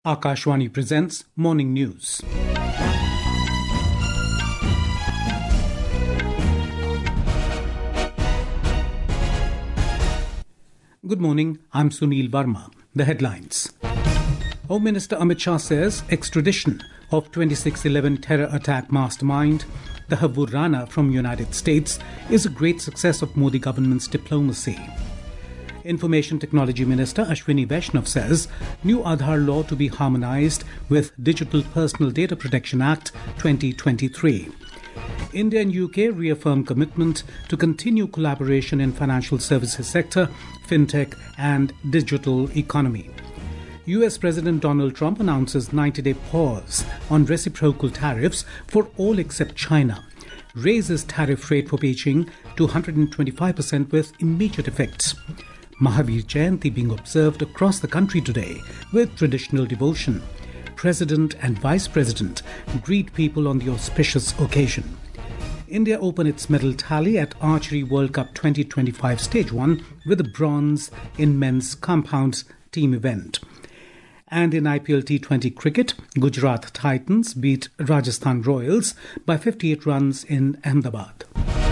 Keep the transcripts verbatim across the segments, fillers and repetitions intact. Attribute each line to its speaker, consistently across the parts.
Speaker 1: Akashvani presents Morning News. Good morning, I'm Sunil Verma. The headlines. Home Minister Amit Shah says extradition of twenty-six eleven terror attack mastermind, the Havur Rana from United States, is a great success of Modi government's diplomacy. Information Technology Minister Ashwini Vaishnav says new Aadhaar law to be harmonized with Digital Personal Data Protection Act twenty twenty-three. India and U K reaffirm commitment to continue collaboration in financial services sector, fintech and digital economy. U S President Donald Trump announces ninety-day pause on reciprocal tariffs for all except China, raises tariff rate for Beijing to one hundred twenty-five percent with immediate effects. Mahavir Jayanti being observed across the country today with traditional devotion. President and Vice President greet people on the auspicious occasion. India opened its medal tally at Archery World Cup twenty twenty-five Stage one with a bronze in men's compounds team event. And in I P L T twenty cricket, Gujarat Titans beat Rajasthan Royals by fifty-eight runs in Ahmedabad.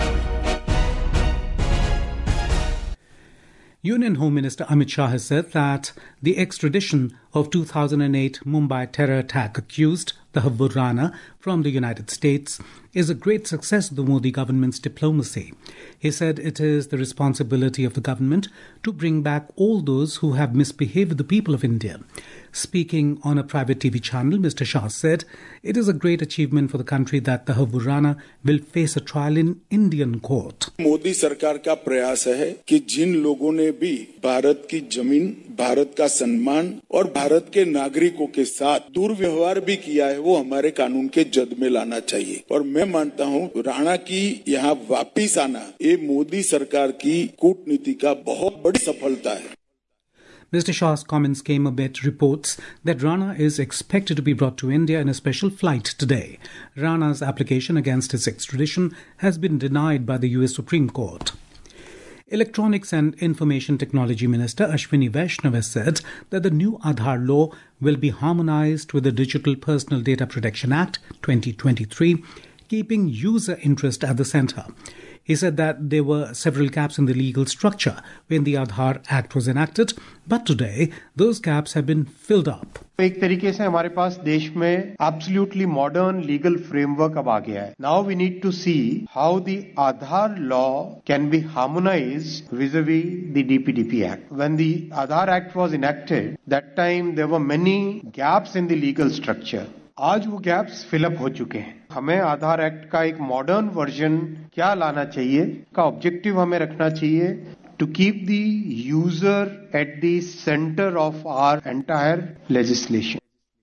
Speaker 1: Union Home Minister Amit Shah has said that the extradition of two thousand eight Mumbai terror attack accused, the Havur Rana from the United States, is a great success of the Modi government's diplomacy. He said it is the responsibility of the government to bring back all those who have misbehaved with the people of India. Speaking on a private T V channel, Mister Shah said it is a great achievement for the country that the Havur Rana will face a trial in Indian court.
Speaker 2: Modi सरकार का प्रयास है कि जिन लोगों ने भी भारत की जमीन, भारत का सम्मान और भारत के नागरिकों के साथ दुर्व्यवहार भी किया है, वो हमारे कानून के जद में लाना चाहिए। और मैं मानता हूँ राणा की यहाँ वापिस आना ये मोदी सरकार की कूटनीति का बहुत बड़ी सफलता है।
Speaker 1: Mister Shah's comments came amid reports that Rana is expected to be brought to India in a special flight today. Rana's application against his extradition has been denied by the U S Supreme Court. Electronics and Information Technology Minister Ashwini Vaishnav has said that the new Aadhaar law will be harmonized with the Digital Personal Data Protection Act twenty twenty-three, keeping user interest at the center. He said that there were several gaps in the legal structure when the Aadhaar Act was enacted, but today those gaps have been filled up.
Speaker 3: एक तरीके से हमारे पास देश में absolutely modern legal framework अब आ गया है. Now we need to see how the Aadhaar law can be harmonized vis-a-vis the D P D P Act. When the Aadhaar Act was enacted, that time there were many gaps in the legal structure. आज वो gaps fill up हो चुके हैं. हमें आधार act का एक modern version क्या लाना चाहिए का ऑब्जेक्टिव हमें रखना चाहिए to keep the user at the center of our entire legislation.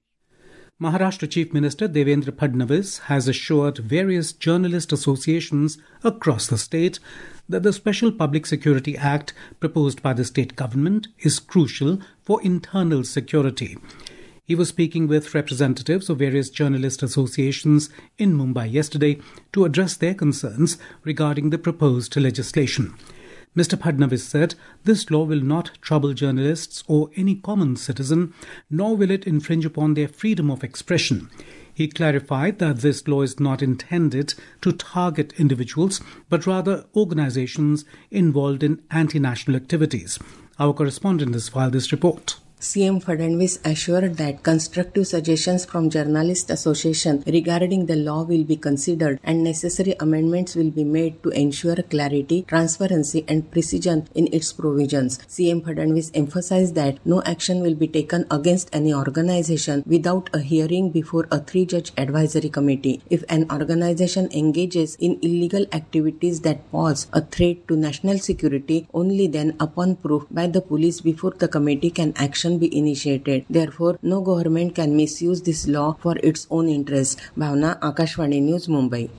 Speaker 1: Maharashtra Chief Minister Devendra Fadnavis has assured various journalist associations across the state that the Special Public Security Act proposed by the state government is crucial for internal security. He was speaking with representatives of various journalist associations in Mumbai yesterday to address their concerns regarding the proposed legislation. Mister Fadnavis said this law will not trouble journalists or any common citizen, nor will it infringe upon their freedom of expression. He clarified that this law is not intended to target individuals, but rather organizations involved in anti-national activities. Our correspondent has filed this report.
Speaker 4: C M Fadnavis assured that constructive suggestions from Journalist Association regarding the law will be considered and necessary amendments will be made to ensure clarity, transparency and precision in its provisions. C M Fadnavis emphasized that no action will be taken against any organization without a hearing before a three-judge advisory committee. If an organization engages in illegal activities that pose a threat to national security, only then upon proof by the police before the committee can action be initiated. Therefore, no government can misuse this law for its own interests. Bhavna, Akashvani News, Mumbai.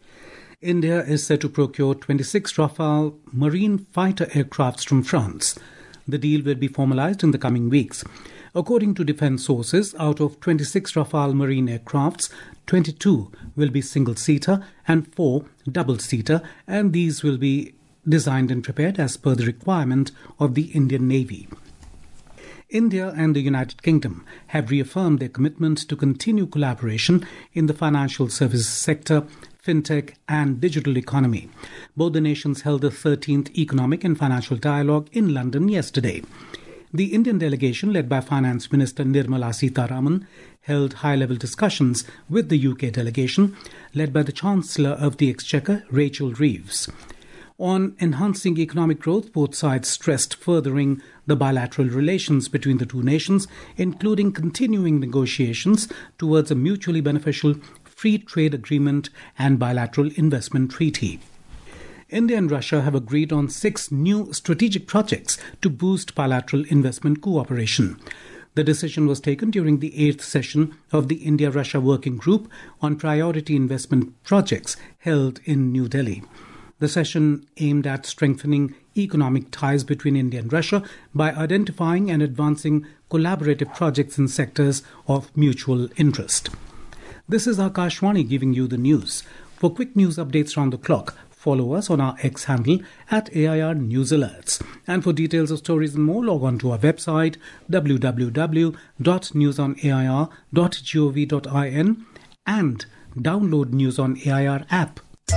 Speaker 1: India is set to procure twenty-six Rafale marine fighter aircrafts from France. The deal will be formalized in the coming weeks. According to defense sources, out of twenty-six Rafale marine aircrafts, twenty-two will be single-seater and four double-seater, and these will be designed and prepared as per the requirement of the Indian Navy. India and the United Kingdom have reaffirmed their commitment to continue collaboration in the financial services sector, fintech and digital economy. Both the nations held the thirteenth Economic and Financial Dialogue in London yesterday. The Indian delegation, led by Finance Minister Nirmala Sitharaman, held high-level discussions with the U K delegation, led by the Chancellor of the Exchequer, Rachel Reeves. On enhancing economic growth, both sides stressed furthering the bilateral relations between the two nations, including continuing negotiations towards a mutually beneficial free trade agreement and bilateral investment treaty. India and Russia have agreed on six new strategic projects to boost bilateral investment cooperation. The decision was taken during the eighth session of the India-Russia Working Group on Priority Investment Projects held in New Delhi. The session aimed at strengthening economic ties between India and Russia by identifying and advancing collaborative projects in sectors of mutual interest. This is Akashwani giving you the news. For quick news updates round the clock, follow us on our X handle at A I R News Alerts. And for details of stories and more, log on to our website w w w dot news on a i r dot gov dot in and download News on A I R app.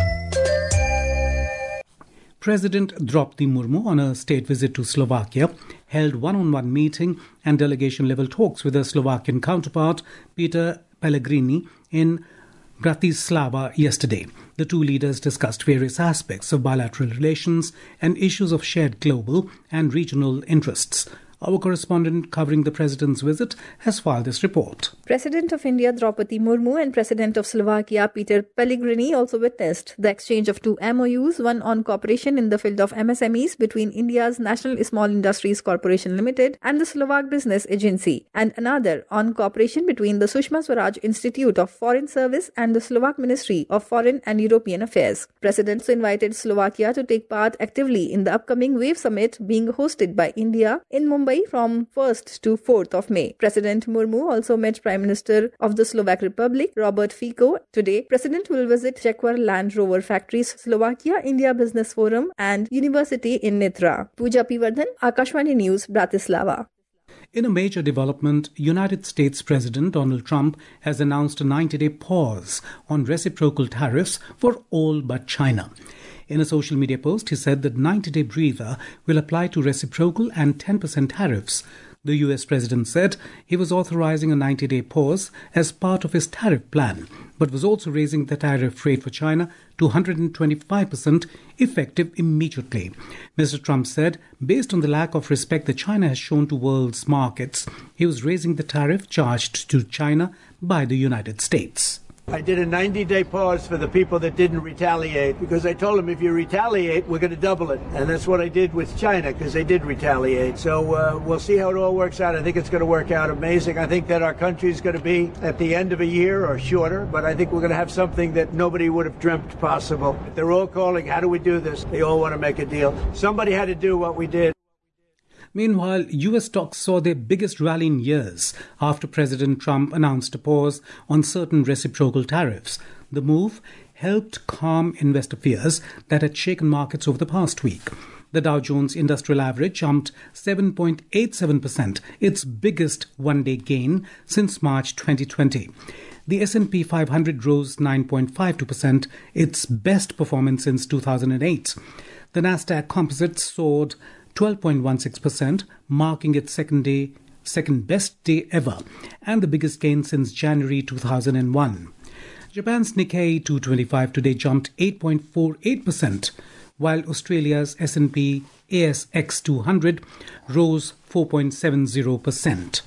Speaker 1: President Draupadi Murmu, on a state visit to Slovakia, held one-on-one meeting and delegation-level talks with her Slovakian counterpart, Peter Pellegrini, in Bratislava yesterday. The two leaders discussed various aspects of bilateral relations and issues of shared global and regional interests. Our correspondent covering the President's visit has filed this report.
Speaker 5: President of India Draupadi Murmu and President of Slovakia Peter Pellegrini also witnessed the exchange of two M O Us, one on cooperation in the field of M S M Es between India's National Small Industries Corporation Limited and the Slovak Business Agency, and another on cooperation between the Sushma Swaraj Institute of Foreign Service and the Slovak Ministry of Foreign and European Affairs. President also invited Slovakia to take part actively in the upcoming WAVE Summit being hosted by India in Mumbai from first to fourth of May. President Murmu also met Prime Minister of the Slovak Republic, Robert Fico. Today, President will visit Jaguar Land Rover factories, Slovakia India Business Forum and University in Nitra. Pooja Pivardhan, Akashwani News, Bratislava.
Speaker 1: In a major development, United States President Donald Trump has announced a ninety-day pause on reciprocal tariffs for all but China. In a social media post, he said that ninety-day breather will apply to reciprocal and ten percent tariffs. The U S president said he was authorizing a ninety-day pause as part of his tariff plan, but was also raising the tariff rate for China to one hundred twenty-five percent effective immediately. Mister Trump said, based on the lack of respect that China has shown to world's markets, he was raising the tariff charged to China by the United States.
Speaker 6: I did a ninety-day pause for the people that didn't retaliate because I told them if you retaliate, we're going to double it. And that's what I did with China because they did retaliate. So uh, we'll see how it all works out. I think it's going to work out amazing. I think that our country is going to be at the end of a year or shorter, but I think we're going to have something that nobody would have dreamt possible. They're all calling, how do we do this? They all want to make a deal. Somebody had to do what we did.
Speaker 1: Meanwhile, U S stocks saw their biggest rally in years after President Trump announced a pause on certain reciprocal tariffs. The move helped calm investor fears that had shaken markets over the past week. The Dow Jones Industrial Average jumped seven point eight seven percent, its biggest one-day gain since March twenty twenty. The S and P five hundred rose nine point five two percent, its best performance since two thousand eight. The Nasdaq Composite soared twelve point one six percent, marking its second day, second best day ever, and the biggest gain since January two thousand one. Japan's Nikkei two twenty-five today jumped eight point four eight percent, while Australia's S and P A S X two hundred rose four point seven zero percent.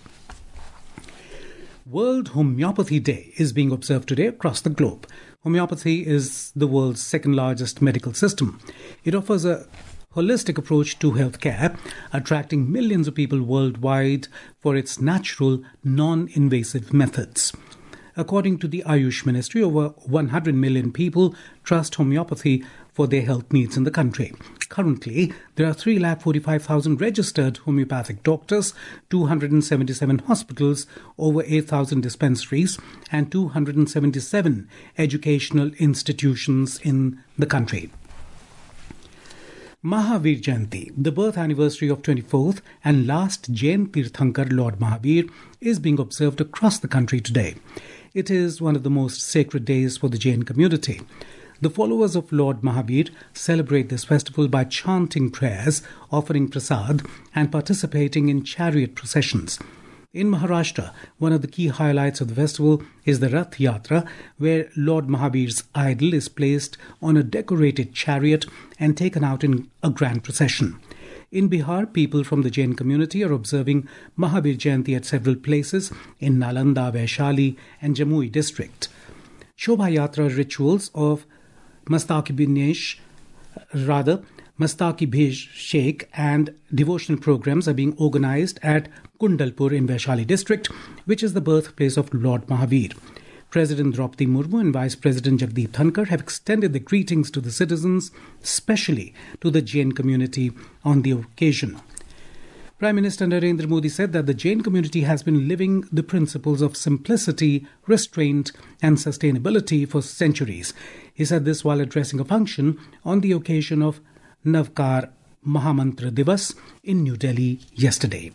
Speaker 1: World Homeopathy Day is being observed today across the globe. Homeopathy is the world's second largest medical system. It offers a holistic approach to healthcare, attracting millions of people worldwide for its natural, non-invasive methods. According to the Ayush Ministry, over one hundred million people trust homeopathy for their health needs in the country. Currently, there are three lakh forty-five thousand registered homeopathic doctors, two hundred seventy-seven hospitals, over eight thousand dispensaries, and two hundred seventy-seven educational institutions in the country. Mahavir Jayanti, the birth anniversary of twenty-fourth and last Jain Tirthankar Lord Mahavir, is being observed across the country today. It is one of the most sacred days for the Jain community. The followers of Lord Mahavir celebrate this festival by chanting prayers, offering prasad, and participating in chariot processions. In Maharashtra, one of the key highlights of the festival is the Rath Yatra, where Lord Mahavir's idol is placed on a decorated chariot and taken out in a grand procession. In Bihar, people from the Jain community are observing Mahavir Jayanti at several places in Nalanda, Vaishali and Jamui district. Shobha Yatra rituals of Mastaki Binesh, rather Mastaki Bhej Sheikh and devotional programs are being organized at Kundalpur in Vaishali district, which is the birthplace of Lord Mahavir. President Draupadi Murmu and Vice President Jagdeep Dhankar have extended their greetings to the citizens, especially to the Jain community on the occasion. Prime Minister Narendra Modi said that the Jain community has been living the principles of simplicity, restraint and sustainability for centuries. He said this while addressing a function on the occasion of Navkar Mahamantra Divas in New Delhi yesterday.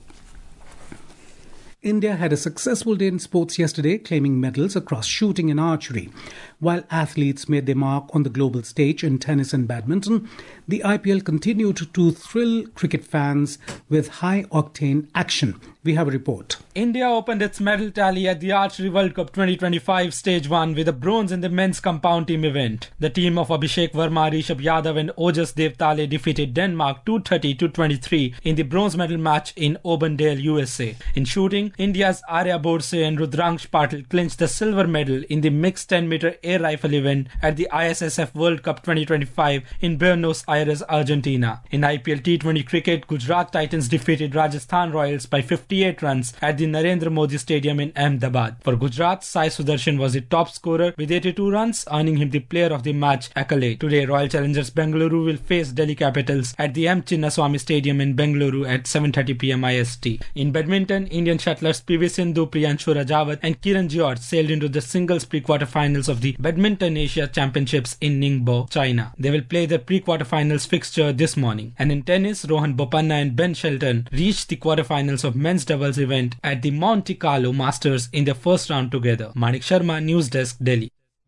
Speaker 1: India had a successful day in sports yesterday, claiming medals across shooting and archery. While athletes made their mark on the global stage in tennis and badminton, the I P L continued to thrill cricket fans with high-octane action. We have a report.
Speaker 7: India opened its medal tally at the Archery World Cup twenty twenty-five Stage one with a bronze in the men's compound team event. The team of Abhishek Verma, Rishabh Yadav and Ojas Devtale defeated Denmark two thirty to twenty-three in the bronze medal match in Auburndale, U S A. In shooting, India's Arya Borse and Rudraksh Patil clinched the silver medal in the mixed ten meter air rifle event at the I S S F World Cup twenty twenty-five in Buenos Aires, Argentina. In I P L T twenty cricket, Gujarat Titans defeated Rajasthan Royals by fifty-eight runs at the Narendra Modi Stadium in Ahmedabad. For Gujarat, Sai Sudarshan was the top scorer with eighty-two runs, earning him the player of the match accolade. Today, Royal Challengers Bengaluru will face Delhi Capitals at the M. Chinnaswamy Stadium in Bengaluru at seven thirty p m I S T. In badminton, Indian shuttlers P V Sindhu, Priyanshu Rajawat and Kiran George sailed into the singles pre-quarterfinals of the Badminton Asia Championships in Ningbo, China. They will play their pre-quarterfinals fixture this morning. And in tennis, Rohan Bopanna and Ben Shelton reached the quarterfinals of men's doubles event at the Monte Carlo Masters in their first round together. Manik Sharma, News Desk, Delhi.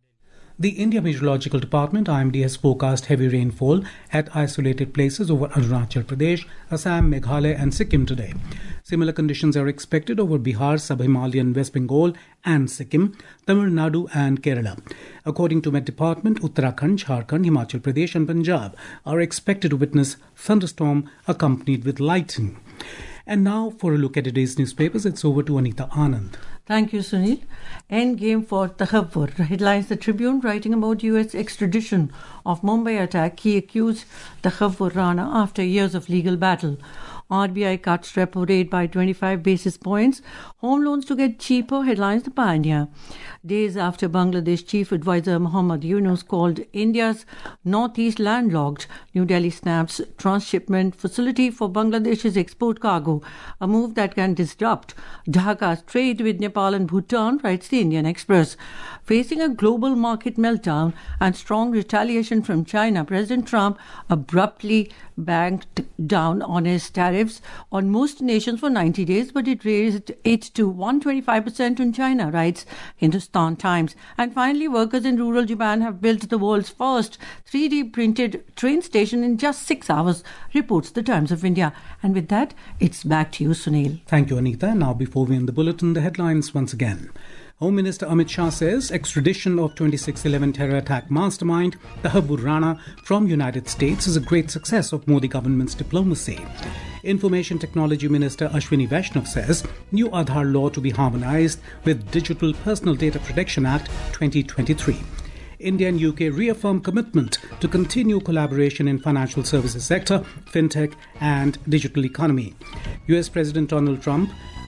Speaker 1: The India Meteorological Department I M D has forecast heavy rainfall at isolated places over Arunachal Pradesh, Assam, Meghalaya and Sikkim today. Similar conditions are expected over Bihar, Sub-Himalayan West Bengal and Sikkim, Tamil Nadu and Kerala. According to Met Department, Uttarakhand, Jharkhand, Himachal Pradesh and Punjab are expected to witness thunderstorm accompanied with lightning. And now for a look at today's newspapers, it's over to Anita Anand.
Speaker 8: Thank you, Sunil. End game for Takhabbur. Headlines The Tribune writing about U S extradition of Mumbai attack. He accused Takhabbur Rana after years of legal battle. R B I cuts repo rate by twenty-five basis points. Home loans to get cheaper, headlines The Pioneer. Days after Bangladesh Chief Advisor Muhammad Yunus called India's northeast landlocked, New Delhi snaps transshipment facility for Bangladesh's export cargo, a move that can disrupt Dhaka's trade with Nepal and Bhutan, writes the Indian Express. Facing a global market meltdown and strong retaliation from China, President Trump abruptly banked down on his tariffs on most nations for ninety days, but it raised it to one hundred twenty-five percent on China, writes Hindustan Times. And finally, workers in rural Japan have built the world's first three D printed train station in just six hours, reports the Times of India. And with that, it's back to you, Sunil.
Speaker 1: Thank you, Anita. Now, before we end the bulletin, the headlines once again. Home Minister Amit Shah says extradition of twenty-six eleven terror attack mastermind Takhabbur Rana from United States is a great success of Modi government's diplomacy. Information Technology Minister Ashwini Vaishnav says new Aadhaar law to be harmonized with Digital Personal Data Protection Act twenty twenty-three. India and U K reaffirm commitment to continue collaboration in financial services sector, fintech and digital economy. U S President Donald Trump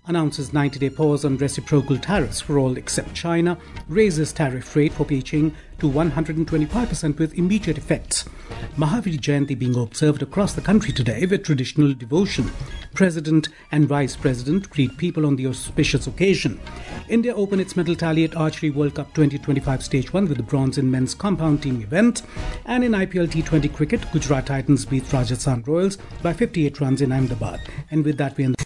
Speaker 1: announces ninety-day pause on reciprocal tariffs for all except China, raises tariff rate for Beijing to one hundred twenty-five percent with immediate effects. Mahavir Jayanti being observed across the country today with traditional devotion. President and Vice President greet people on the auspicious occasion. India opened its medal tally at Archery World Cup twenty twenty-five Stage one with the bronze in men's compound team event. And in I P L T twenty cricket, Gujarat Titans beat Rajasthan Royals by fifty-eight runs in Ahmedabad. And with that, we end